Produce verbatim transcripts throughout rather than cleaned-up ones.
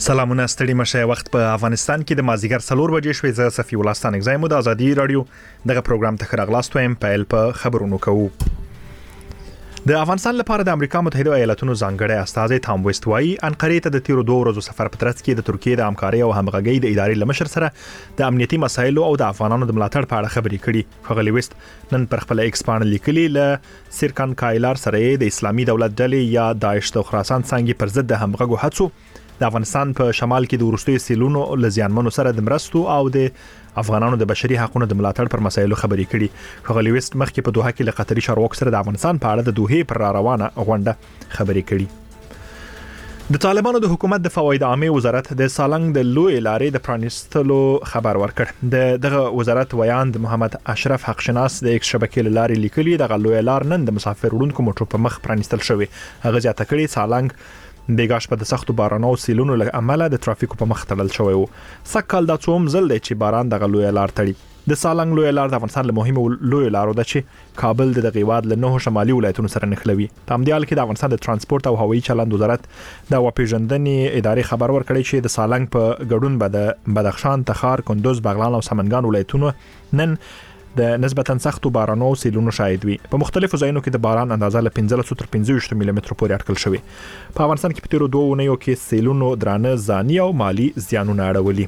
سلامونه ستړي مشه وخت په افغانستان کې د مازیګر څلور بجې شوې زه صفي الله ستانک زایم د ازادي رادیو دغه پروګرام ته خراغلاست وایم پیل په خبرونو کوو. د افغانستان لپاره د امریکا متحده ایالاتونو ځانګړی استازی تام ویست وايي انقره ته د تیرو دوه ورځو سفر په ترڅ کې د ترکیه د همکاري او همغږي د ادارې لمشر سره د امنیتي مسایلو او د افغانانو د ملاتړ په اړه خبرې کړي. خغلی ویست نن پر خپل ایکس باندې لیکلي ل سیرکان کایلار سره د اسلامي دولت ډلې یا داعش د خراسان څنګه پر ضد د همغږو هڅو د افغانستان په شمال کې د ورستوي سیلونو لزیانمنو سره د مرستو او د افغانانو د بشري حقوقو د ملاتړ پر مسایلو خبرې کړي. خغلی ویست مخکې په دوحه کې له قطري چارواکو سره د افغانستان په اړه د دوحې پر روانه غونډه خبرې کړي. د طالبانو د حکومت د فواید عامه وزارت د سالنګ د لوی لارې د پرانیستلو خبر ورکړ. د دغه وزارت ویاند محمد اشرف حق شناس د ایکس شبکې لارې لیکلي د غلوی لار نن د مسافر وړونکو موټرو په مخ پرانیستل شوی. هغه ځاته کړي سالنګ بیګاش په د سختو بارانو او سیلونو له امله د ترافیکو په مخ تړل شوی وو. سکهال د څوم زل دی چې باران د غلوی لار تړي. د سالنګ لوی لار د افغانستان له مهمه لوی لارو ده چې کابل د غیواد له نهو شمالي ولایتونو سره نښلوي. په همدې حال کې د افغانستان د ترانسپورت او هوایي چلند وزارت د واپیژندنې ادارې خبر ورکړی چې د سالنګ په ګډون به د بدخشان، تخار، کندوز، بغلان او سمنګان ولایتونو نن د نسبتا سختو بارانو او سیلونو شاهد وي. په مختلفو ځایونو کې د باران اندازه له پنځلس تر پنځه ملي متر پورې اټکل شوی. په افغانستان کې په تیرو دوه اونیو کې سیلونو درانه ځاني او مالی زیانونه اړولي.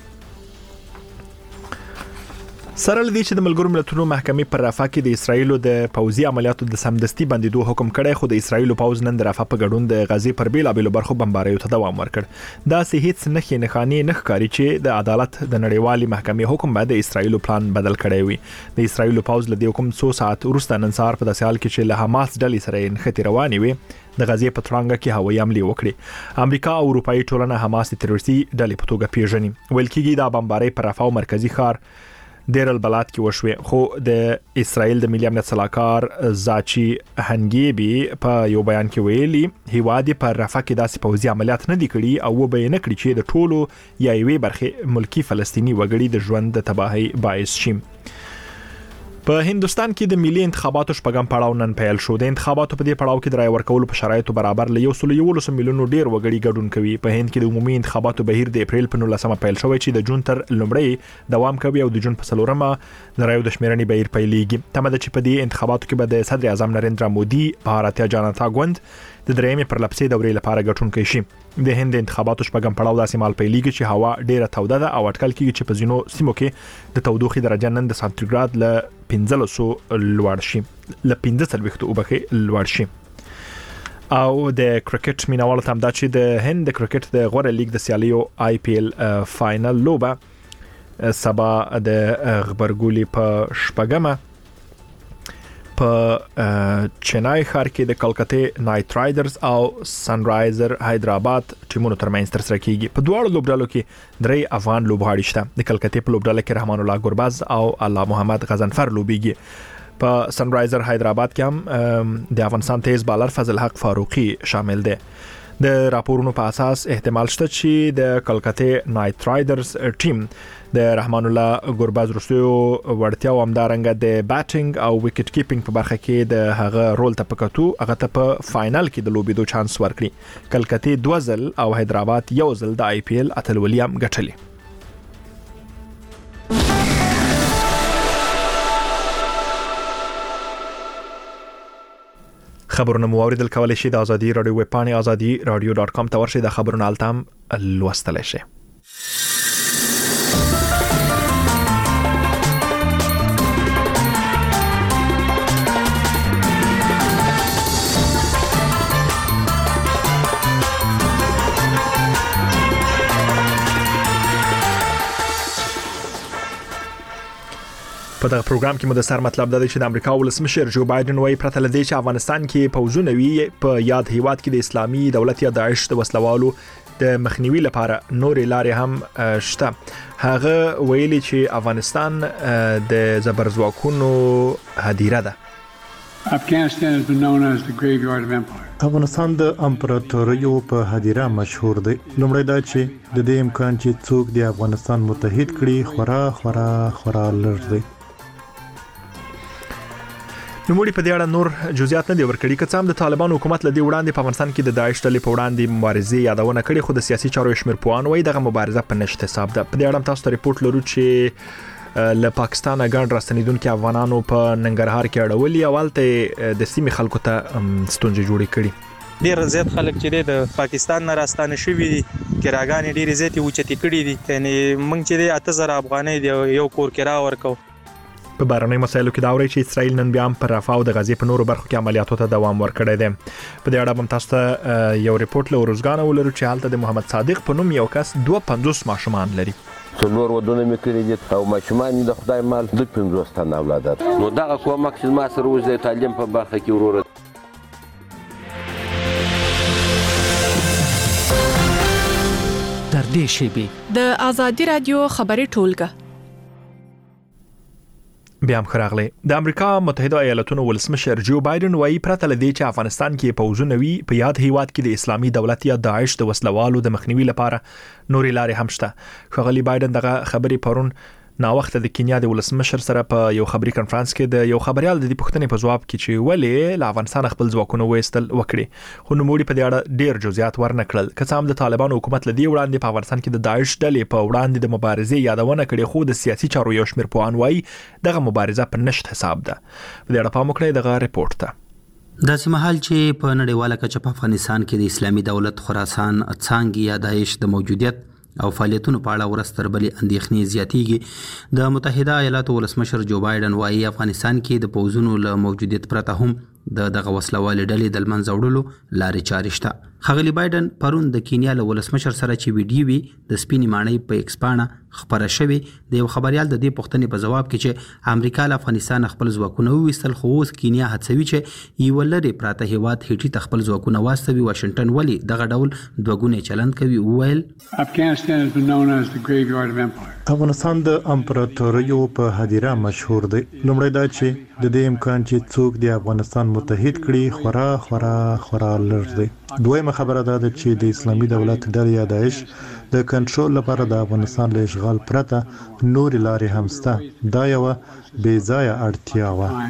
سره لدی چې د ملګرو ملتونو محکمې پر رافع کې د اسرایلو د پوځي عملیاتو د سمدستي بندیدو حکم کړی، خو د اسرایلو پوز نن د رافع په ګډون د غزې پر بیلابېلو برخو بمباریو ته دوام ورکړ. دا سه هیڅ نه خې نه خاني نه ښکاري چې د عدالت د نړیوالې محکمې حکم بعد د اسرایلو پلان بدل کړی وي. د اسرایلو پوز له دې حکم څو ساعت وروسته نن سهار په داسې حال کې چې له حماس ډلې سره نښتې روانې وي د غزې په ترانګه کې هوایي حملې وکړي. امریکا او اروپאי ټولنه حماس د تروریستي ډلې په توګه پیژني. ویل کېږي دا بمباری پر رافع مرکزی ښار دیر البلاد کې وشوي، خو د اسرائیل د ملي امنیت صلاحکار زاچی هنګيبي په یو بیان کې ویلي هیوادي پر رافع کې داسې پوځي عملیات نه دي کړي او بیان کړي چې د ټولو یا یوې برخه ملکی فلسطینی وګړي د ژوند د تباہي باعث شي. په هندستان کې د ملي انتخاباتو شپږم پړاو نن پیل شو. د انتخاباتو په دې پړاو کې د رای ورکولو په شرایطو برابر ل یو سل یو میلیونو ډیر وګړي ګډون کوي. په هند کې د عمومي انتخاباتو بهیر د اپریل په نولسمه پیل شوی چې د جون تر لومړۍ دوام کوي او د جون په څلورمه د رایو د شمیرنې بهیر پیلېږي. تمه ده چې په دې انتخاباتو کې به د صدر اعظم نریندرا مودي بھارتیا جنتا ګوند د درېمې پرلپسې دورې لپاره ګټونکی شي. د هند انتخاباتو شپږم پړاو داسې مال پیلېږي چې هوا ډیره توده ده او اټکل کېږي چې په ځینو سیمو کې د تودوخې درجه نن د سانتیګراد ل پنځلس لوړ شي ل پنځه څلوېښت وبخې لوړ شي. او د کرکټ مینوالو ته هم دا چې د هند د کرکټ د غوړه لیګ د سیالیو آی پی ایل فائنل لوبه سبا د غبرګولي په شپږمه په چنای ښار کې د کلکته نایټ رایډرز او سن رایزر حیدرآباد ټیمونو ترمنځ ترسره کیږي. په دواړو لوبډلو کې درې افغان لوبغاړي شته. د کلکته په لوبډله کې رحمان الله ګرباز او الله محمد غزنفر لوبيږي. په سن رایزر حیدرآباد کې هم د افغانستان تیز بالر فضل حق فاروقي شامل دی. د راپورونو په اساس احتمال شته چې د کلکته نایټ رایډرز ټیم د رحمان الله ګرباز رسو ورتیا او همدارنګه د بیټینګ او وکټ کیپینګ په برخه کې د هغه رول ته پکاتو هغه ته په فائنل کې د لوبېدو چانس ورکړي. کلکته دوه ځل او حیدرآباد یو ځل د آی پی ایل اتلولي هم ګټلي. خبرونه مو اوریدل کولای شئ د ازادي رادیو ویب پاڼې ازادي رادیو ډاټ کام ته ورشئ. د خبرونو التام لوستلای شئ. په دغه پروګرام کې مو د سر مطلب دا دی چې د امریکا ولسمشر جو بایدن وايي پرته لدی چې افغانستان کې پوځونه وي په یاد هیواد کې د اسلامي دولت یا داعش د وسلوالو د مخنیوي لپاره نورې لارې هم شته. هغه ویلي چې افغانستان د زبرځواکونو هدیره ده. Afghanistan has been known as the graveyard of empire. افغانستان د امپراتوریو په هدیره مشهور دی. لومړی دا چې د دې امکان چې څوک د افغانستان متحد کړي خورا خورا خورا لږ دی. نوموړي په دې اړه نور جزئیات نه دی ورکړي که څه هم د طالبان حکومت لدی وړاندې په افغانستان کې د داعش ډلې په وړاندې مبارزې یادونه کړې خو د سیاسي چارو شمیر پوهان وایي دغه مبارزه په نشته حساب ده. په دې اړه تاسو ته ریپورت لرو چې له پاکستان غاڼ راستنیدونکو افغانانو په ننګرهار کې اړولي اولته د سیمې خلکو ته ستونزې جوړې کړي. ډیر زیات خلک چې د پاکستان نه راستانه شوي دي کراګانې ډیر زیات اوچتې کړي دي یعنی موږ چې د اته زره افغانۍ دی یو کور کرا ورکو. په بهرنۍ مسایلو کې دا اوري چې اسرائیل نن بیا پر رافاه او د غزې په نورو برخو کې عملیاتو ته دوام ورکړی دی. په دې اړه هم تاسو ته یو ریپورت له روزګان ولرو چې حالت د محمد صادق په نوم یو کس دوه پنځوس ماشومان لري. څلور ودونه مې کړي دي او ماشومان د خدای مال د پنځوس تنه اولادات نو دغه کومک چې ما سره وځي تعلیم په برخه کې وروره. تر دې شیبې د آزادي رادیو خبري ټولګه بیا هم خراغلی. د امریکا متحده ایالاتونو ولسمشر جو بایدن وایي پرته لدی چې افغانستان کې پوځونه وي په یاد هیواد کې د اسلامي دولت یا داعش د وسلوالو د مخنیوي لپاره نورې لارې هم شته. ښاغلي بایدن دغه خبرې پرون نا وخت د کینیا د ولسمشر سره په یو خبري کانفرنس کې د یو خبريال د دې پوښتنې په جواب کې چې ولې له افغانستان خپل ځواکونه وېستل وکړي خو نوموړي په دې اړه ډېر جزئیات ورنکړل. که څه هم د طالبانو حکومت لدی وړاندې په افغانستان کې د داعش ډلې په وړاندې د مبارزې یادونه کړې خو د سیاسي چارو یو شمېر پوهان وایي دغه مبارزه په نشت حساب ده. په دې اړه پام وکړئ دغه ریپورت ته. داسې مهال چې په نړیواله کچه په افغانستان کې د اسلامي دولت خراسان څانګې یا داعش د موجودیت او فعالیتونو په اړه ورستر بلې اندېښنې زیاتېږي. د متحده ایالاتو ولسمشر جو بایدن وایي افغانستان کې د پوځونو له موجودیت پرته هم د دغه وسلوالې ډلې د منځه وړلو لارې چارې شته. ښاغلي بایدن پرون د کینیا له ولسمشر سره چې ویډیو وی د سپینې ماڼۍ په ایکس پاڼه خبره شوې د یو خبريال د دې پوښتنې په جواب کې چې امریکا له افغانستان خپل ځواکونه وویستل خو اوس کینیا هڅوي چې یو لري پراته هیواد هټي تخپل ځواکونه واستوي. واشنگټن ولی دغه ډول دوګونې چلند کوي. وویل Afghanistan has been known as the graveyard of empire. افغانستان د امپراتوریو په هدیره مشهور دی. لومړی دا چې د دې امکان چې څوک د افغانستان متحد کړي خورا خورا خورا لږ دی. دویمه خبره دا ده چې د اسلامي دولت ډلې یا داعش د کنټرول لپاره د افغانستان له اشغال پرته نور لارې هم شته. دا یو بې ځایه اړتیا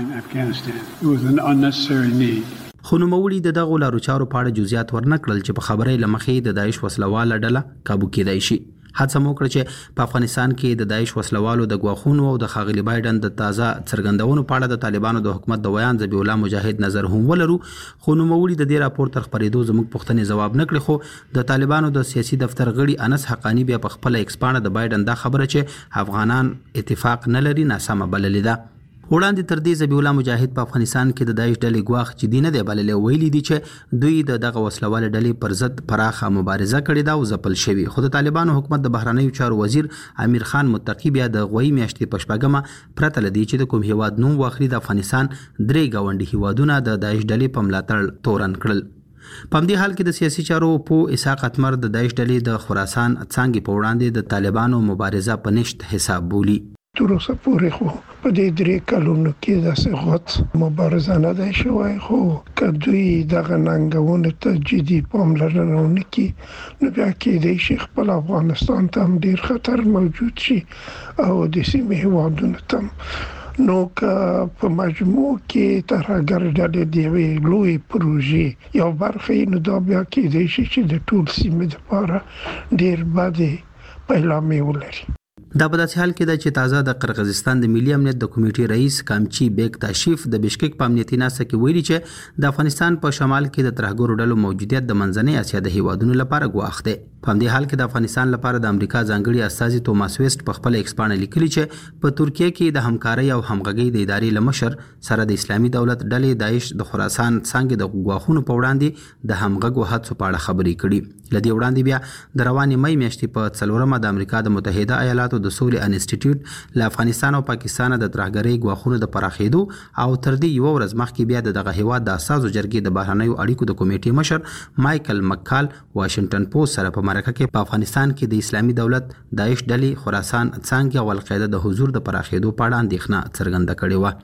وه. خو نوموړي د دغو لارو چارو په اړه جزئیات ورنکړل چې په خبرې لمخې د داعش وسلواله ډله کابو کېدای شي. هڅه مو کړې چې په افغانستان کې د داعش وسلوالو د غواخونو او د ښاغلي بایدن د تازه څرګندونو په اړه د طالبانو د حکومت د ویان ذبیح الله مجاهد نظر هم ولرو. خو نوموړي د دې راپور تر خبرېدو زموږ پوښتنې جواب نه کړې. خو د طالبانو د سیاسي دفتر غړي انس حقانی بیا په خپل ایکس پاڼه د بایدن دا خبره چې افغانان اتفاق نه لري ناسمه بللې ده. وړاندې تر دې ذبیح الله مجاهد په افغانستان کې د داعش ډلې ګواښ چې دی نه دی بللی ویلي دي چې دوی د دغه وسلواله ډلې پر ضد پراخه مبارزه کړې ده او ځپل شوي. خو د طالبانو حکومت د بهرنیو چارو وزیر امیر خان متقي بیا د غوی میاشتې په شپږمه پرته له دې چې د کوم هیواد نوم واخلي د افغانستان درې ګاونډي هیوادونه د داعش ډلې په ملاتړ تورن کړل. په همدې حال کې د سیاسي چارو په اسحاق اتمر د داعش ډلې د خراسان څانګې په وړاندې د طالبانو مبارزه په نشت حساب بولي. تر اوسه پورې خو په دې درې کلونو کې داسې غوڅ مبارزه نه ده شوې خو که دوی دغه ننګونو ته جدي پاملرنه ونه کړي نو بیا کېدای شي خپل افغانستان ته هم ډېر خطر موجود شي او د سیمې هیوادونو ته نو که په مجموع کې ترهګر ډلې د یوې لویې پروژې یو برخه نو دا بیا کېدای شي چې د ټول سیمې لپاره ډېر بدې پیلامې ولري. دا په داسې حال کې ده چې تازه د قرغیزستان د ملي امنیت د کمیټې رئیس کامچی بیگ تاشیف د بشکک په امنیتي ناسته کې ویلي چې د افغانستان په شمال کې د ترهګرو ډلو موجودیت د منځنۍ اسیا د هیوادونو لپاره ګواښ دی. په همدې حال کې د افغانستان لپاره د امریکا ځانګړي استازي توماس ویسټ په خپل ایکس پاڼه لیکلي چې په ترکیه کې د همکارۍ او همغږۍ د ادارې له مشر سره د اسلامي دولت ډلې داعش د خراسان څانګې د غواخونو په وړاندې د همغږو هڅو په اړه خبرې کړي. له دې وړاندې بیا د روانې مې میاشتې په څلورمه د امریکا د متحده ایالاتو د سولې انسټیټیوټ له افغانستان او پاکستان د ترهګرۍ غواخونو د پراخېدو او تر دې یو ورځ مخکې بیا د دغه هیواد د اساسو جرګې د بهرنیو اړیکو د کمیټې مشر مایکل مکال واشنگټن پوسټ سره په مرکه کې په افغانستان کې د اسلامي دولت داعش ډلې خراسان څانګې او القاعده د حضور د پراخېدو په اړه اندېښنه څرګنده کړې وه.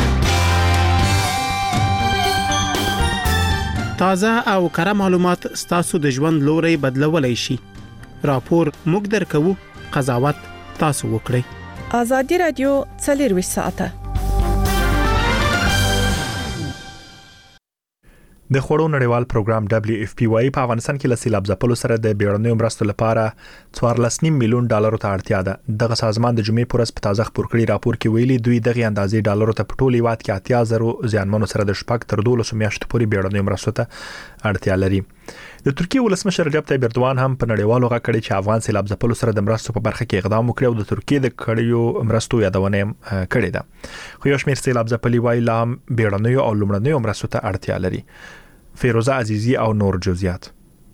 تازه او کره معلومات ستاسو د ژوند لوري بدلولای شي. راپور موږ درکوو، قضاوت تاسو وکړئ. آزادي رادیو څلور ساعته د خوړو نړیوال پروګرام دبليو اف پی وايي په افغانستان کې له سیلاب ځپلو سره د بیړنیو مرستو لپاره څوارلس نیم میلیون ډالرو ته اړتیا ده. دغه سازمان د جمعې پر ورځ په تازه خبر کړي راپور کې ویلي دوی دغه اندازې ډالرو ته په ټول هیواد کې اتیا زره زیانمنو سره د شپږ تر دولس میاشتو پورې بیړنیو مرستو ته اړتیا لري. د ترکیه ولسمشر رجب طیب اردوان هم په نړیوالو غږ کړي چې افغان سیلاب ځپلو سره د مرستو په برخه کې اقدام وکړي او د ترکیه د کړیو مرستو یادونه کړې ده. خو یو شمېر سیلاب ځپلي وايي لام بیړنیو او لومړنیو مرستو ته اړتیا لري. فیروزه عزیزی او نور جزئیات.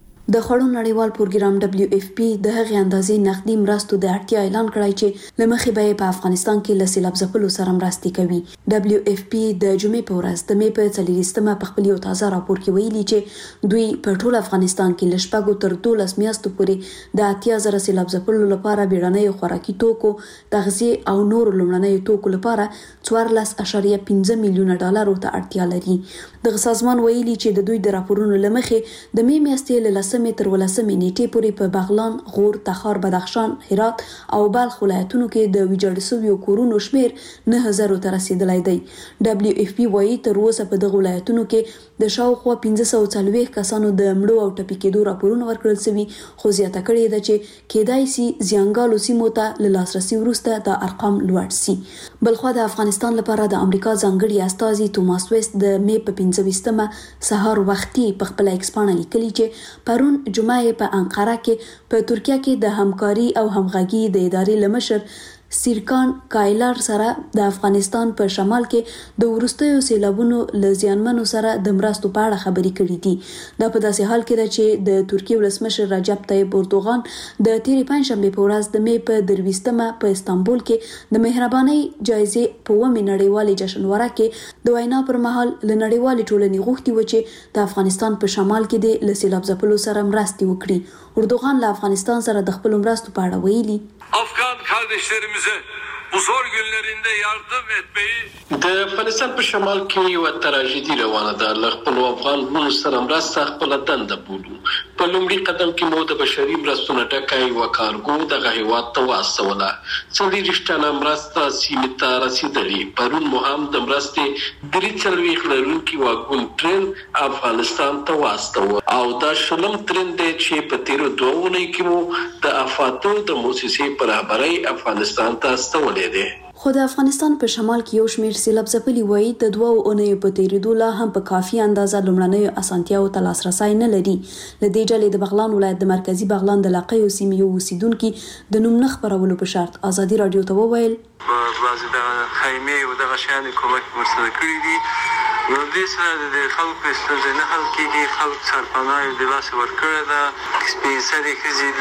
د خوړو نړیوال پروګرام دبليو اف پی د هغې اندازې نقدي مرستو د اړتیا اعلان کړی چې لمخې به په افغانستان کې له سیلاب ځپلو سره مرستې کوي. دبليو اف پی د جمعې په ورځ د مې په څلوېښتمه په خپل یو تازه راپور کې ویلي چې دوی په ټول افغانستان کې له شپږو تر دولس میاشتو پورې د اتیا زره سیلاب ځپلو لپاره بیړنیو خوراکي توکو، تغذیه او نور لومړنیو توکو لپاره څوارلس اعشاریه پنځه میلیونه ډالرو ته اړتیا لري. دغه سازمان ویلي چې د دوی د راپورونو لمخې د مې میاشتې له لسمې تر ولسمې نیټې پورې په بغلان، غور، تخار، بدخشان، هرات او بلخ ولایتونو کې د ویجاړ شویو کورونو شمیر نه زره ته رسیدلی دی. دبليو اف پی وايي تر اوسه په دغه ولایتونو کې د شاوخوا پنځه سوه څلوېښت کسانو د مړو او ټپي کېدو راپورونه ورکړل شوي، خو زیاته کړې ده چې کېدای سي زیانګالو سیمو ته له لاسرسي وروسته دا ارقام لوړ سي. بلخوا د افغانستان لپاره د امریکا ځانګړي استازي توماس ویست د مې په پنځه ویشتمه سهار وختي په خپل ایکس پاڼه لیکلي چې پرون جمعه په انقره کې په ترکیه کې د همکاري او همغږي د ادارې لمشر سیرکان کایلار سره د افغانستان په شمال کې د ورستیو سیلابونو له زیانمنو سره د مرستو په اړه خبرې کړې دي. دا په داسې حال کې ده چې د ترکیه ولسمشر رجب طیب اردوغان د تیرې پنځشنبې په ورځ د مې په درویشتمه په استانبول کې د مهرباني جایزې په اوومې نړیوالې جشنواره کې د وینا پر مهال له نړیوالې ټولنې غوښتي و چې د افغانستان په شمال کې د له سیلاب ځپلو سره مرستې وکړي. اردوغان له افغانستان سره د خپل مرستو په اړه ویلي Afgan kardeşlerimize bu zor günlerinde yardım etmeyi د افغانستان په شمال کې یو تراژیدي روانه ده. له خپلو افغان وروڼو سره مرسته خپله دنده بولو. په لومړي قدم کې مو د بشري مرستو نه ډکه یوه کارګو دغه هېواد ته واستوله. څلېرویشت ټنه مرسته سیمې ته رسېدلې. پرون مو هم د مرستې درې څلوېښت لرونکي واګون ټرین افغانستان ته واستوه او دا شلم ټرین دی چې په تېرو دوه اونیو کې مو د افاتو د موسسې په رهبرۍ افغانستان ته استولی دی. خو د افغانستان په شمال کې یو شمېر سیلاب ځپلي وایي د دوو اونیو په تېرېدو لا هم په کافي اندازه لومړنیو اسانتیاوو ته لاسرسی نه لري. له دې ډلې د بغلان ولایت د مرکزي بغلان د علاقې سیمې یو اوسیدونکي د نوم نه خپرولو په شرط ازادي راډیو ته وویل بعضې دغه خیمې او دغه شیانې کومک ورسره کړي دي. نو دې سره د خلکو ستونزې نه حل کېږي. خلک سرپناه یې د لاسه ورکړې ده. سپین سرې ښځې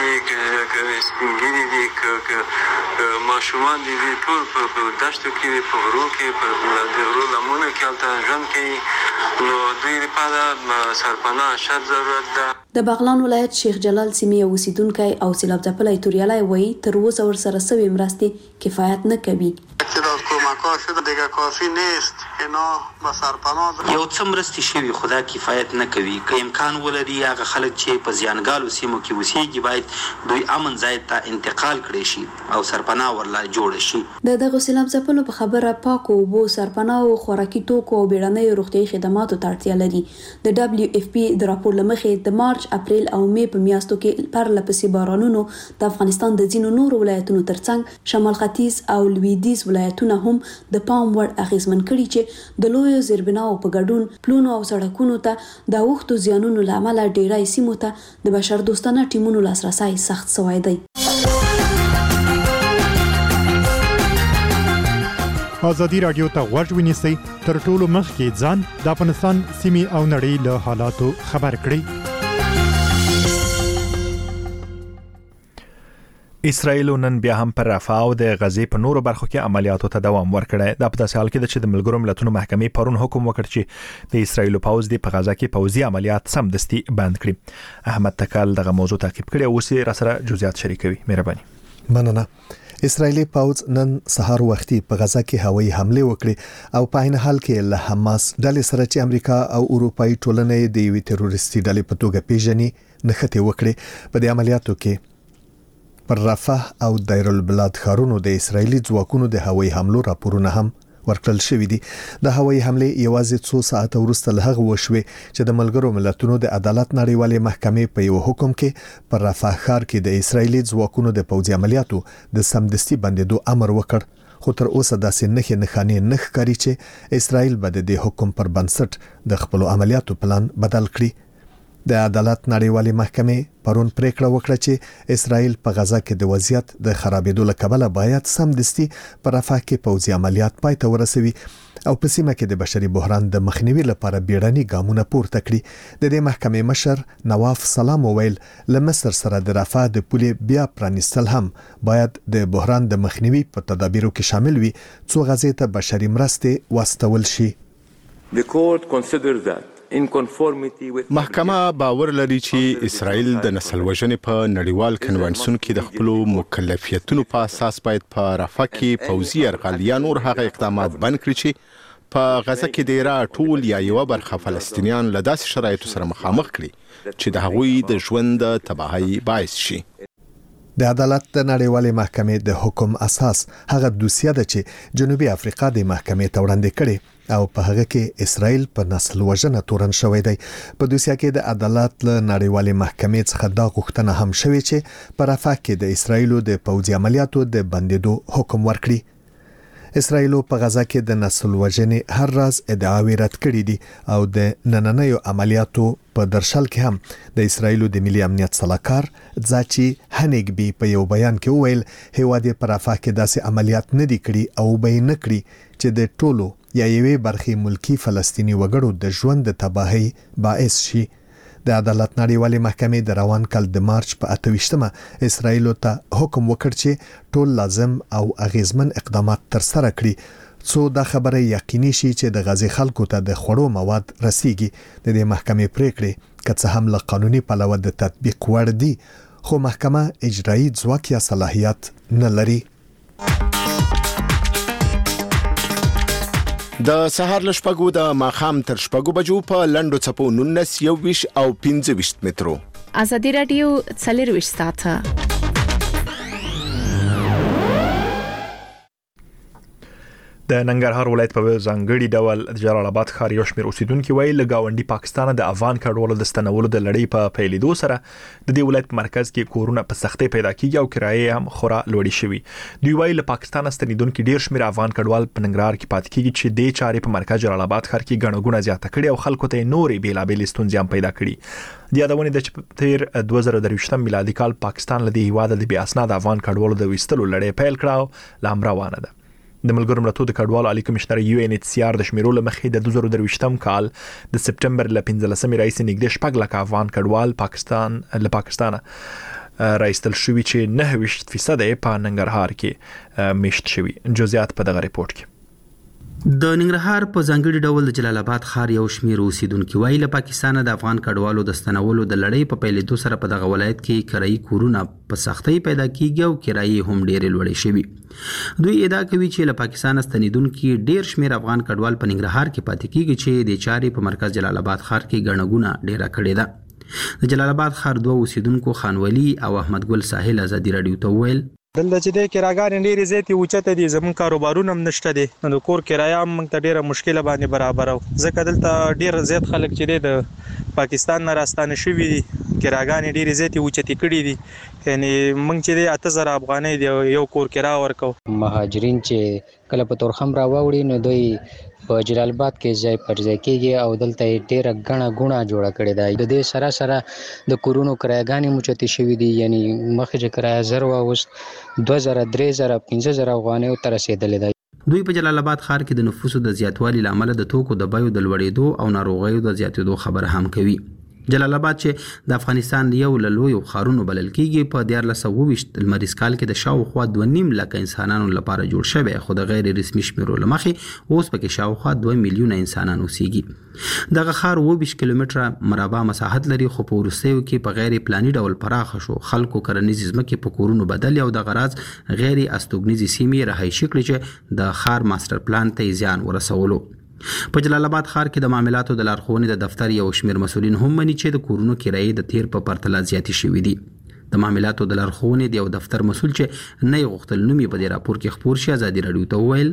دي، سپین ږیري دي، که ماشومان دي، دي ټول په دشتو کې دي، په غرو کې، په د غرو لمنو کې هلته ژوند کوي. نو دوی لپاره سرپناه شرط ضرورت ده. د بغلان ولایت شیخ جلال سیمې یو اوسیدونکی او سیلاب ځپلی توریالی وایي تر اوسه ورسره سوې مرستې کفایت نه کوي. یو څه مرستې شوي خو دا کفایت نه کوي. که امکان ولري هغه خلک چې په زیانګالو سیمو کې اوسېږي باید دوی امن ځای ته انتقال کړی شي او سرپناه ورله جوړه شي. د دغو سیلاب ځپلو په خبره پاکو اوبو، سرپناه او خوراکي توکو او بیړنیو روغتیایي خدماتو ته اړتیا لري. د دبليو اف پی د راپور له مخې د مارچ، اپریل او مې په میاشتو کې پرله پسې بارانونو د افغانستان د ځینو نورو ولایتونو ترڅنګ شمال ختیځ او لویدیځ ولایتونه هم د پام وړ اغیزمن کړي چې د لویو زیربناو په ګډون پلونو او سړکونو ته د اوښتو زیانونو له امله ډیری سیمو ته د بشردوستانه ټیمونو لاسرسی سخت سوی دی. ازادي راډیو ته غوږ ونیسئ تر ټولو مخکې ځان د افغانستان سیمې او نړۍ له حالاتو خبر کړئ. اسرائیل نن بیا هم پر رفح او د غزې په نورو برخو کې عملیاتو ته دوام ورکړی. دا په داسې حال کې ده چې د ملګرو ملتونو محکمې پرون حکم وکړ چې د اسرائیل پوځ د په غزا کې پوځي عملیات سمدستي بند کړي. احمد تکل دغه موضوع تعقیب کړي او اوس یې راسره جزئیات شریکوي. مهرباني. مننه. اسرائیلي پوځ نن سهار وختي په غزا کې هوایي حمله وکړه او په عین حال کې له حماس ډلې سره چې امریکا او اروپאי ټولنې د یوې تروریستي ډلې په توګه پیژني نښتې وکړي. په دې عملیاتو کې پر رفح او دیر البلاد ښارونو د اسرایلی ځواکونو د هوایي حملو راپورونه هم ورکړل شوې دي. د هوایي حمله یوازې څو ساعت وروسته له هغه وشوه چې د ملګرو ملتونو د عدالت نړیوالې محکمې په یو حکم کې پر رفح ښار کې د اسرایلی ځواکونو د پوځي عملیاتو د سمدستي بندیدو امر وکړ. خو تر اوسه داسې نخې نخانې نخ کاری چې اسرائیل به د دې حکم پر بنسټ د خپل عملیاتو پلان بدل کړي. د عدالت نړیوالې محکمې پرون پریکړه وکړه چې اسرائیل په غزا کې د وضعیت د خرابېدو لکبله باید سمدستي پر رفح کې پوځي عملیات پای ته ورسوي او په سیمه کې د بشري بحران د مخنیوي لپاره بیړني ګامونه پورته کړي. د دې محکمې مشر نواف سلام وویل له مصر سره د رفح د پولې بیا پرانیستل هم باید د بحران د مخنیوي په تدابیرو کې شامل وي څو غزې ته بشري مرستې واستول شي. The court considers that محکمه باور لري چې اسرائیل د نسل وژنې په نړیوال کنونشن کې د خپل مکلفیتونو په اساس باید په رفح کې پوځي یرغل یا نور هغه اقدامات بند کړي چې په غزه کې د ایران ټول یا یو برخه فلسطینیان له داسې شرایطو سره مخامخ کړي چې د هغوی د ژوند د تباهۍ باعث شي. د عدالت د نړیوالې محکمې د حکم اساس هغه دوسیه ده چې جنوبي افریقا د محکمې ته وړاندې کړي او په هغه کې اسرائیل په نسل وژنه تورن شوی دی. په دوسیه کې د عدالت له نړیوالې محکمې څخه دا غوښتنه هم شوې چې په رفح کې د اسرائیلو د پوځي عملیاتو د بندیدو حکم ورکړي. اسرائیلو په غزا کې د نسل وژنې هر راز ادعاوې رد کړې دي او د نننیو عملیاتو په درشل کې هم د اسرائیلو د ملي امنیت صلاحکار ځاچی هنګبي په یو بیان کې وویل هیواد په رفح کې داسې عملیات نه دي کړي او به نه کړي چې د ټولو یا یوې برخې ملکی فلسطینی وګړو د ژوند د تباهۍ باعث شي. د عدالت نړیوالې محکمې د روان کال د مارچ په اته ویشتمه اسرائیل ته حکم وکړ چې ټول لازم او اغیزمن اقدامات ترسره کړي څو دا خبره یقیني شي چې د غزې خلکو ته د خوړو مواد رسیږي. د دې محکمې پریکړې که څه هم له قانوني پلوه د تطبیق وړ دي خو محکمه اجرایي ځواک یا صلاحیت نه لري. د سهار له شپږو د ماښام تر شپږو بجو په لنډو څپو نولس یو ویش او پنځه ویشت مترو. ازادي رادیو څلور ویشت ساعته. د ننګرهار ولایت په ځانګړي ډول د جلال آباد ښار یو شمېر اوسیدونکو ویل له گاونډي پاکستان د افغان کډوالو د ستنولو د لړۍ په پیلېدو سره د دې ولایت مرکز کې کورونه په سختۍ پیدا کیږي او کرایې هم خورا لوړې شوي. دوی ویل له پاکستان ستنیدونکو ډیر شمېر افغان کډوال په ننګرهار کې پاتې کیږي چې د چارې په مرکز جلال آباد ښار کې غڼه غونه زیاته کړي او خلکو ته نورې بیلابېلې ستونزې هم پیدا کړي. د یادونې د چې تیر دوه زره درویشتم میلادي کال پاکستان له دې هیواد د بې اسناد افغان کډوالو د وستلو لړۍ پیل کړه لا هم روانه ده. د ملګرو ملتونو د کډوالو عالی کمشنر یو ان ایچ سی آر د شمیرو لمخې د دوه زره درویشتم کال د سپټمبر ل پنځلسمې راځي نږدې شپږ لک افغان کډوال پاکستان له پاکستانه راځتل شوی چې نه ویشت فیصد په ننګرهار کې میشت شوی. جزئیات په دغه ریپورت کې. د ننګرهار په ځانګړي ډول د جلال آباد ښار یو شمېر اوسیدونکو ویل له پاکستان د افغان کډوالو د ستنولو د لړۍ په پیلېدو سره په دغه ولایت کې کرایي کورونه په سختۍ پیدا کیږي او کرایي هم ډېرې لوړې شوي. دوی ادعا کوي چې له پاکستان ستنیدونکو ډېر شمېر افغان کډوال په ننګرهار کې پاتې کیږي چې د چارې په مرکز جلال آباد ښار کې غڼه غونه ډېره کړې ده. د جلال آباد ښار دوه اوسیدونکو خانولي او احمد ګل ساحل ازادي رادیو ته ویل دلته چې د کراګانې ډېرې زیاتې اوچته دي زموږ کاروبارونه هم نشته دي د کور کرایه هم موږ ته ډېره مشکله باندې برابر او ځکه دلته ډېر زیات خلک چې دی د پاکستان نه راستانه شوي دي کراګانې ډېرې زیاتې اوچتې کړي دي یعنې موږ چې دی اته زره افغانۍ دی یو کور کرا ورکو. مهاجرین چې کله په تورخم راوړي نو دوی په جلال آباد کې ځای پر ځای کېږي او دلته ډېره غڼه غونه جوړه کړې ده. د دې سره سره د کورونو کرایګانې موچتې شوي دي یعنی مخکې چې کرایه زر وه اوس دوه زره درې زره پنځه زره افغانیو ته رسېدلې ده. دوی په جلال آباد ښار کې د نفوسو د زیاتوالي له امله د توکو د بیو د لوړېدو او ناروغیو د زیاتېدو خبره هم کوي. جلال آباد چې د افغانستان یو له لویو ښارونو بلل کیږي په دیارلس سوه اوه ویشت لمریز کال کې د شاوخوا دوه نیم لکه انسانانو لپاره جوړ شوی خو د غیر رسمي شمیرو له مخې اوس پکې شاوخوا دوه میلیونه انسانان اوسېږي. دغه ښار اووه ویشت کیلومتره مربع مساحت لري خو په وروستیو کې په غیر پلاني ډول پراخه شو. خلکو کرنیزې ځمکې په کورونو بدلې او دغه راز غیر استوګنیزې سیمې رهایشي کړې چې د ښار ماستر پلان ته زیان ورسولو. په جلال آباد ښار کې د معاملاتو د لارښوونې د دفتر یو شمېر مسؤلین هم مني چې د کورونو کرایې د تیر په پرتله زیاتې شوي دي. د معاملاتو د لارښوونې د یو دفتر مسؤل چې نه یې غوښتل نوم یې په دې راپور کې خپور شي ازادي رادیو ته وویل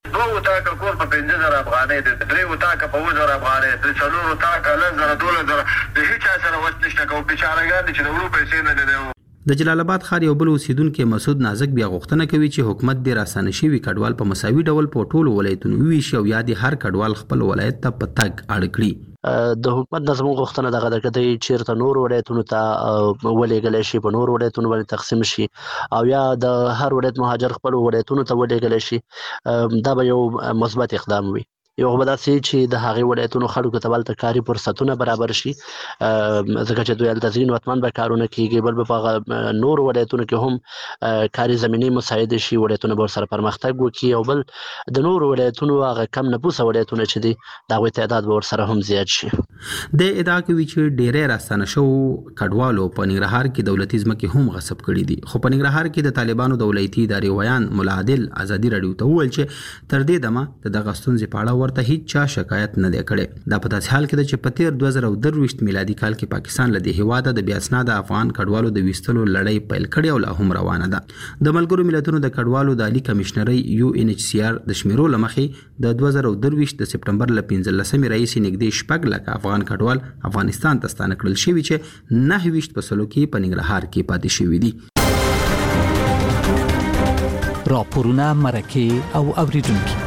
دوه وتاکه کور په پنځه زره افغانۍ دی، درې وتاکه په اووه زره افغانۍ دی، څلور وتاکه لس زره دولس زره د هېچا سره وس نشته که بیچارهګان دي چې د وړو پیسې نه دی. د جلال آباد ښار یو بل اوسیدونکو مسعود نازک بیا غوښتنه کوي چې حکومت د راسانه شوي کډوال په مساوي ډول په ټولو ولایتونو وویشي او یا د هر کډوال خپل ولایت ته په تګ اړ کړي. د حکومت د زموږ غوښتنه دغه ده چې دی چیرته نور ولایتونو ته ولېږلی شي، په نور ولایتونو باندې تقسیم شي او یا د هر ولایت مهاجر خپل ولایتونو ته ولېږلی شي. دا به یو مثبت اقدام وي. یو خو به داسې چې د هغې ولایتونو خلکو ته به هلته کاري فرصتونه برابر شي، ځکه چې دوی هلته ځینې وطمن به کارونه کېږي، بل به په هغه نورو ولایتونو کې هم کاري زمینې مساعدې شي، ولایتونه به ورسره پرمختګ وکړي، او بل د نورو ولایتونو هغه کم نفوسه ولایتونه چې دي د هغوی تعداد به ورسره هم زیات شي. د ادعا کوي چې ډېری راستانه شوو کډوالو په ننګرهار کې دولتي ځمکې هم غصب کړي دي، خو په ننګرهار کې د طالبانو د ولایتي ادارې ویان ملا عادل ازادي راډیو ته وویل چې تر دې دمه د دغه ستونزې په اړه ورته هیڅ چا شکایت نه دی کړی. دا په داسې حال کې ده چې په تیر دوه زره درویشت میلادي کال کې پاکستان له دې هېواده د بې اسناده افغان کډوالو د ویستلو لړۍ پیل کړې او لا هم روانه ده. د ملګرو ملتونو د کډوالو د عالي کمشنرۍ یو ان ایچ سی آر د شمیرو له مخې د دوه زره درویشت د سپټمبر له پنځلسمې راهیسې نږدې شپږ لکه افغان کډوال افغانستان ته ستانه کړل شوي چې نهه ویشت په سلو کې په ننګرهار کې پاتې شوي دي. راپورونه، مرکې او اوریدونکي.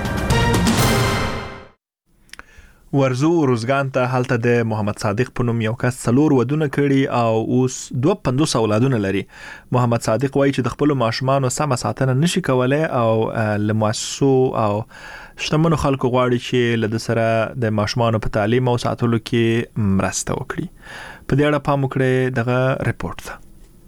ورزو روزګان ته هلته د محمد صادق په نوم یو کس څلور ودونه کړي او اوس دوه پنځوس اولادونه لري. محمد صادق وایي چې د خپلو ماشومانو سمه ساتنه نشي کولی او له مؤسسو او شتمنو خلکو غواړي چې له ده سره د ماشومانو په تعلیم او ساتلو کې مرسته وکړي. په دې اړه پام وکړئ دغه رپورټ ته.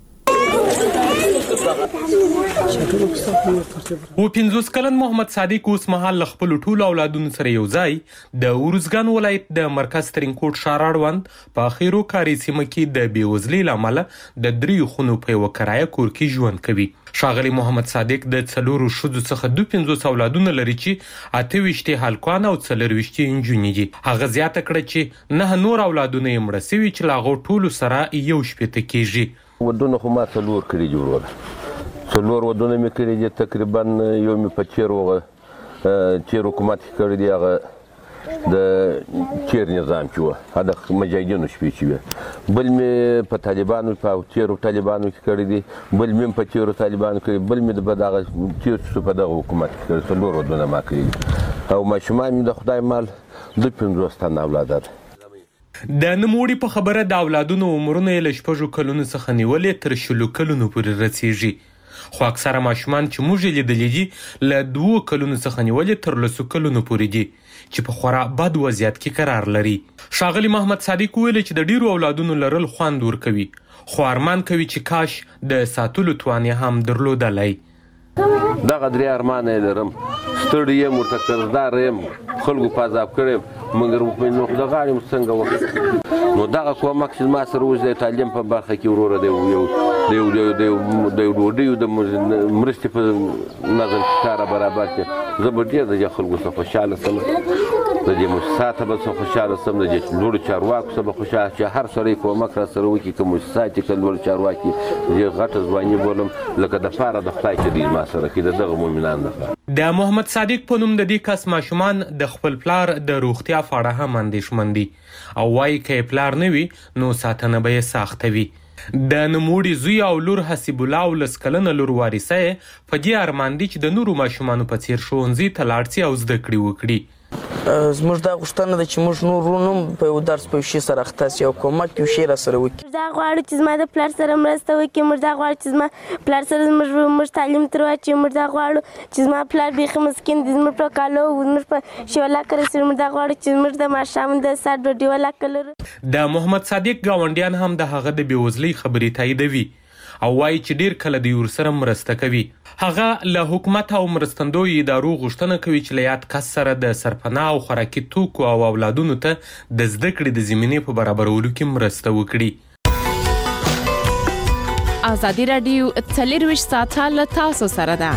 و پنځوس کلن محمد صادق اوس مهال له خپلو ټولو اولادونو سره یو ځای د ارزګان ولایت د مرکز ترینکوټ ښار اړوند په خیرو کاري سیمه کې د بېوزلۍ له امله د دریو خونو په یوه کرایه کور کې ژوند کوي. ښاغلی محمد صادق د څلورو ښځو څخه دوه پنځوس اولادونه لري چې اته ویشت یې هلکان او څلور ویشت یې نجونې دي. هغه زیاته کړه چې نه نور اولادونه یې مړه سوي چې له هغو ټولو سره یو شپېته کېږي. ودونه خو ما څلور کړي دي وروره، څلور ودونه مې کړي دي. تقریبا یو مې په چیر وغه چیر حکومت کې کړی دی، هغه د چیر نظام چې وه هغه د مجاهدینو شپې چې وې. بل مې په طالبانو په چیرو طالبانو کې کړی دی، بل مې په چیرو طالبانو کړی، بل مې په دغه چیر چې په دغه حکومت کې کړی. څلور ودونه ما کړي دي او ماشومان مې د خدای مال دوه پنځوس تنه اولاده ده. د نوموړي په خبره د اولادونو عمرونه یې له شپږو کلونو څخه نیولې تر شلو کلونو پورې رسیږي، خو اکثره ماشومان چې موږ یې لیدلي دي له دوو کلونو څخه نیولې تر لسو کلونو پورې دي چې په خورا بد وضعیت کې قرار لري. ښاغلي محمد صادق ویلي چې د ډیرو اولادونو لرل خوند ورکوي، خو ارمان کوي چې کاش د ساتلو توان یې هم درلودلی. دغه درې ارمانه یې لرم، ستړی یم، ورته قرضدار یم، خلکو په عذاب کړی یم، مګر نو خو د غاړې م څنګه وکړم. نو دغه کومک چې زما سره اوس د تعلیم په برخه کې وروره د یو ډوډیو د مرستې په نظم کې کاره برابر کړي، زه به ډېر د دې خلکو څخه خوشحاله سم، د دې مؤسساتو به څخه خوشحاله سم، د دې لوړو چارواکو څخه به خوشحاله چې هر سړی کومک را سره وکړي، که مؤسسات یې که لوړ چارواکي دې غټه ځواني بولم لکه د پاره د خدای چې دوی ما سره کړي د دغه مؤمنان لپاره. د محمد صادق په نوم د دې کس ماشومان د خپل پلار د روغتیا په اړه هم اندېښمن دي او وایي که یې پلار نه وي نو ساتنه به یې سخته وي. د نوموړي زوی او لور حسیب الله او لس کلنه لور وارثه یې په دې ارمان دي چې د نورو ماشومانو په څیر ښوونځي ته لاړ شي او زده کړې وکړي. زموږ دا غوښتنه ده چې موږ نور ورونو په یو درس په یو شي سره اخته سي او کومک یو شی را سره وکړي. موږ دا غواړو چې زما د پلار سره مرسته وکړي، موږ دا غواړو چې زما پلار سره زموږ موږ تعلیم تر واچوي، موږ دا غواړو چې زما پلار بیخي مسکین دی، زموږ په کالو زموږ په شي ولاکه رسېږي، موږ دا غواړو چې زموږ د ماښام د سهار ډوډۍ ولاکه لرو. د محمد صادق ګاونډیان هم د هغه د بېوزلۍ خبرې تاییدوي او وایي چې ډیر کله دوی ورسره مرسته کوي. هغه له حکومت او مرستندویو ادارو غوښتنه کوي چې له یاد کس سره د سرپناه او خوراکي توکو او اولادونو ته د زده کړې د زمینې په برابرولو کې مرسته وکړي. ازادي راډیو څلرویشت ساعته له تاسو سره ده.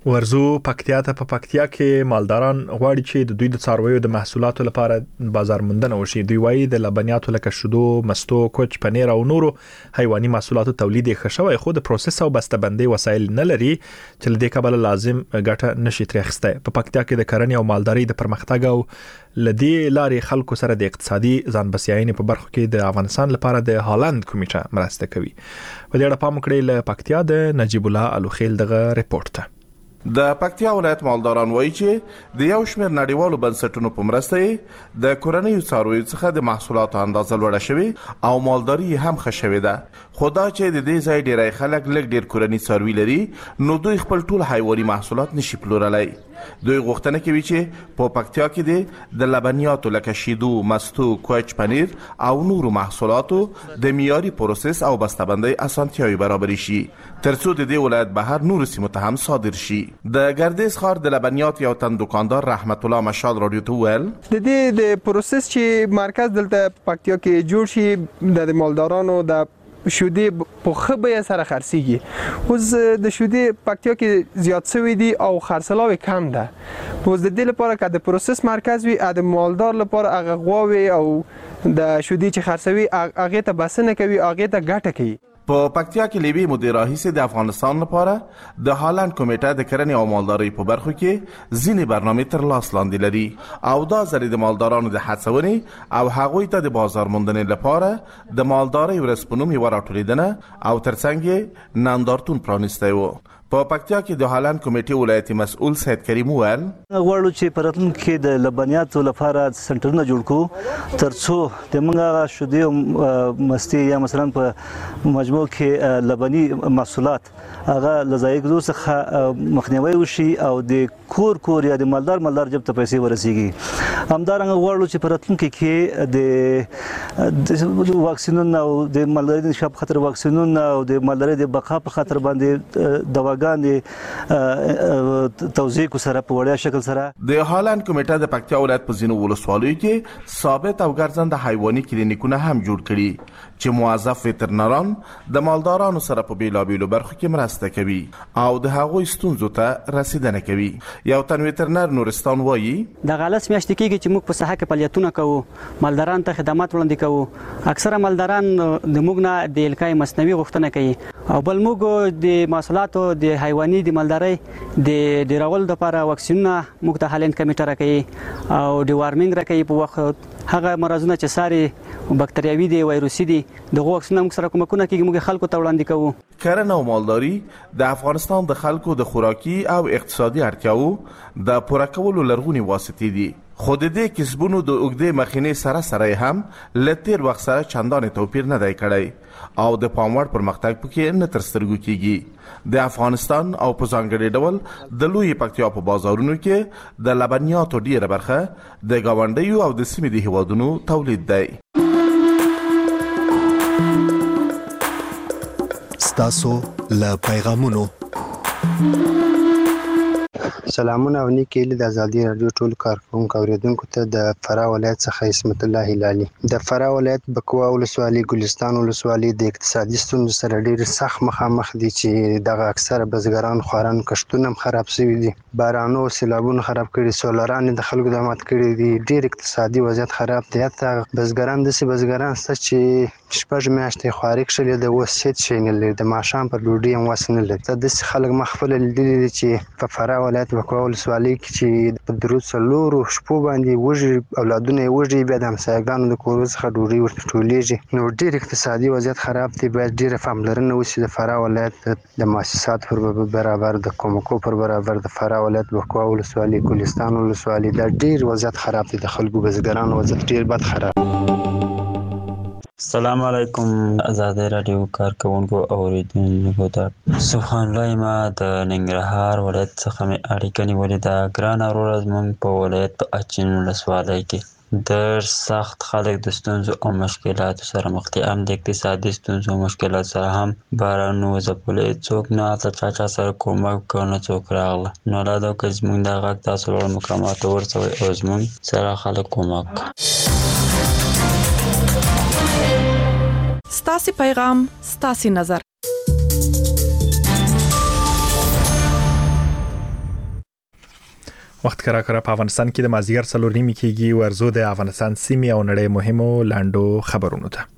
ورزو پکتیا ته په پکتیا کې مالداران غواړي چې د دوی د څارویو د محصولاتو لپاره بازار موندنه وشي. دوی وايي د لبنیاتو لکه شودو، مستو، کوچ، پنیر او نورو حیواني محصولاتو تولید یې ښه شوی، خو د پروسس او بسته‌بندۍ وسایل نه لري چې له دې کبله لازم ګټه نشي ترې اخیستی. په پکتیا کې د کرنې او مالدارۍ د پرمختګ او لدی لارې خلکو سره د اقتصادي ځان بسیاینې په برخو کې د افغانستان لپاره د هالند کمیټه مرسته کوي. په دې اړه پام وکړئ. له پکتیا د نجیب الله الوخیل دغه ریپورت ته. د پکتیا ولایت مالداران وایي چې د یو شمېر نړیوالو بنسټونو په مرسته د کورنیو څارویو څخه د محصولاتو اندازه لوړه شوې او مالداري هم ښه شوې ده. خو دا چې د دې ځای ډېری خلک لږ ډېر کورني څاروي لري نو دوی خپل ټول حیواني محصولات نشي پلورلی. دوی غوښتنه کوي چې په پکتیا کې د لبنیاتو لکه شیدو، مستو، کوچ، پنیر او نورو محصولاتو د معیاري پروسس او بسته‌بندۍ اسانتیاوې برابرې شي ترڅو د دې ولایت بهر نورو سیمو ته هم صادر شي. د ګردیز ښار د لبنیات یو تن دکاندار رحمت الله مشال رادیو ته ویل د دې د پروسس چې مرکز دلته پکتیا کې جوړ شي د مالدارانو د شودې په خبره سره خرڅيږي. اوس د شودې پکتیا کې زیات شوی دي او خرڅلاو کم ده. اوس د دې لپاره چې د پروسس مرکز وي د مالدار لپاره هغه غواوي او د شودې چې خرڅوي هغه ته بسنه کوي، هغه ته ګټه کوي. په پکتیا کې لیبي مدیر رئیس د افغانستان لپاره د هالند کمیټه د کرنې او مالدارۍ په برخو کې ځینې برنامې تر لاس لاندې لري او دا ځل د مالدارانو د هڅونې او هغوی ته د بازار موندنې لپاره د مالدارۍ ورځ په نوم یوه راټولیدنه او ترڅنګ یې نندارتون پرانیستی و. په پکتیا کې د هالند کمیټې ولایتي مسؤل سید کریم وویل غواړو چې په راتلونکي کې د لبنیاتو لپاره سنټرونه جوړ کړو ترڅو د موږ شودې او مستي یا مثلا په مجموع کې لبني محصولات هغه له ضایع کېدو څخه مخنیوی وشي او د کور کور یا د مالدار مالدار جب ته پیسې ورسیږي. همدارنګه غواړو چې په راتلونکي کې د واکسینونو او د مالدارۍ د شپ خطر واکسینونو او د مالدارۍ د بقا په خاطر باندې دواګانې توزیع کو سره په وړیا شکل سره. د هالند کمیټه د پکتیا ولایت په ځینو ولسوالیو کې ثابت او ګرځنده حیواني کلینیکونه هم جوړ کړي چې موظف وترنران د مالدارانو سره په بیلابیلو برخو کې مرسته کوي او د هغوی ستونزو ته رسیدنه کوي. یو تن وترنر نورستان وایي د غلس میاشتې کېږي چې موږ په ساحه کې فعالیتونه کوو، مالداران ته خدمات وړاندې کوو. اکثره مالداران د موږ نه د الکای مصنوعي غوښتنه کوي او بل موږ د محصولاتو د حیواني د مالدارۍ د ډیرول لپاره واکسینونه موږ ته هالند کمیټه راکوي او د وارمینګ راکوي په وخت هغه مرزونه چې ساري بکتریاوي دي وایروسي دي دغه واکسینونه موږ سره کومکونه کوي موږ خلکو ته وړاندې کوو. کرنه او مالداري د افغانستان د خلکو د خوراکي او اقتصادي اړتیاو د پوره کولو لرغونې واسطې دي. خو د دې کسبونو د اوږدې مخینې سره سره هم له تیر وخت سره چندان توپیر نه دی کړی او د پاموړ پرمختګ پکې نه تر سترګو کیږي. د افغانستان او په ځانګړي ډول د لوی پکتیا په بازارونو کې د لبنیاتو ډیره برخه د گاونډیو او د سیمې د هیوادونو تولید دی. ستاسو له پیغامونو سلامونه او نیکی له ازادي رادیو ټول کارکونکو اوریدونکو ته د فراه ولایت څخه اسمت الله هلالي. د فراه ولایت بکوا ولسوالي ګلستان ولسوالي د اقتصادي ستونزو سره ډیر سخت مخامخ دي چې دغه اکثره بزګران خواران کښتونه خراب شوي دي، بارانو سیلابونو خراب کړي، سولران د خلکو د مات کړي دي، ډیر اقتصادي وضعیت خراب دی. حتی بزګران د سي بزګران ست چې شپږ میاشتې خواري کړي د وسیت شي نه لري، د ماښام پر ډوډۍ هم وسنه لري. د خلک مخفل لیدل چې په فراه ولایت بکوا ولسوالي کې چې په درود څلورو شپو باندې وږي اولادونه وږي بیا د همسایګانو د کورو څخه ډوډۍ ورته ټولېږي. نو ډېر اقتصادي وضعیت خراب دی. باید ډېره پاملرنه وشي د فراه ولایت د مؤسسات پر برابر د کومکو پر برابر د فراه ولایت بکوا ولسوالي ګلستان ولسوالي دا ډېر وضعیت خراب دی. د خلکو بزګرانو وضعیت ډېر بد خراب. السلام علیکم آزادی رادیو کارکونکو اوریدونکو ته سبحان الله ما د ننګرهار ولایت څخه مې اړیکه نیولې ده. ګران وروره زموږ په ولایت په اچین ولسوالۍ کې ډېر سخت خلک د ستونزو او مشکلاتو سره مخ دي، هم د اقتصادي ستونزو او مشکلاتو سره، هم بارانو ځپلي څوک نه هلته چا چا سره کومک وکړ نه څوک راغله. نو الله دې وکړي زموږ دا غږ تاسو لوړ مقاماتو ورسوئ او زموږ سره خلک کومک ستاسي پیغام ستاسي نظر. وخت کرا کرا په افغانستان کې د مازیګر څلور نیمې کېږي ورزو د افغانستان سیمې او نړۍ مهمو لاندو خبرونو ته